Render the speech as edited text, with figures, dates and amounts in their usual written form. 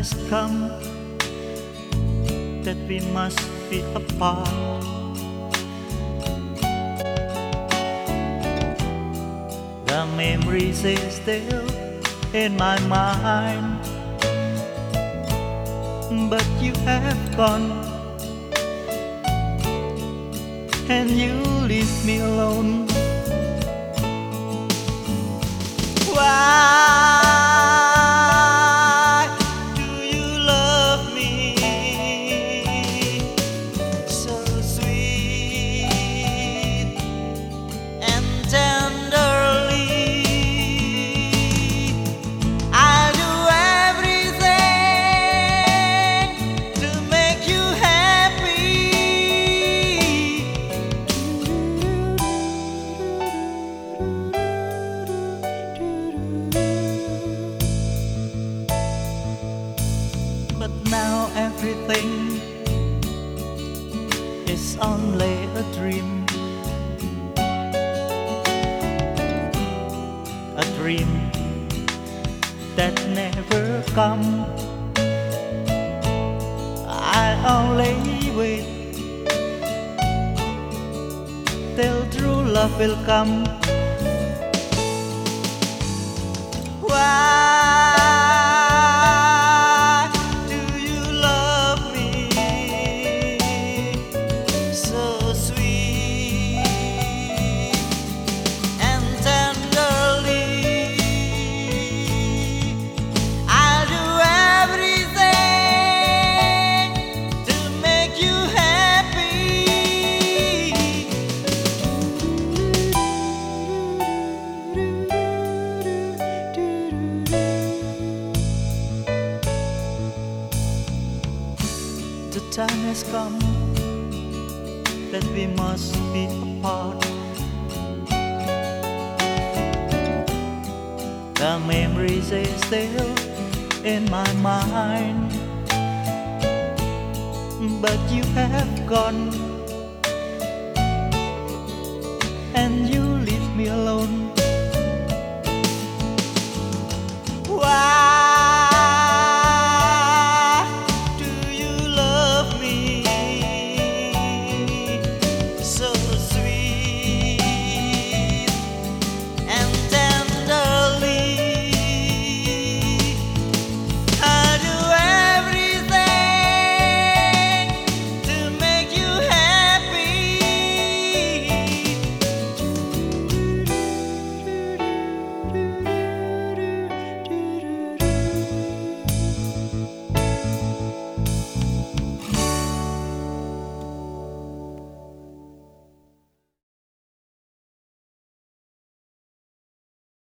has come that we must be apart. The memories is still in my mind, but you have gone and you leave me alone. Why do you love me so sweet and tenderly? I'll do everything to make you happy. But now everything is only a dream. A dream that never come. I only wait till true love will come. Why do you love me so sweet and tenderly? I'll do everything to make you happy. The time has come that we must be apart. The memories are still in my mind, but you have gone and you leave me alone.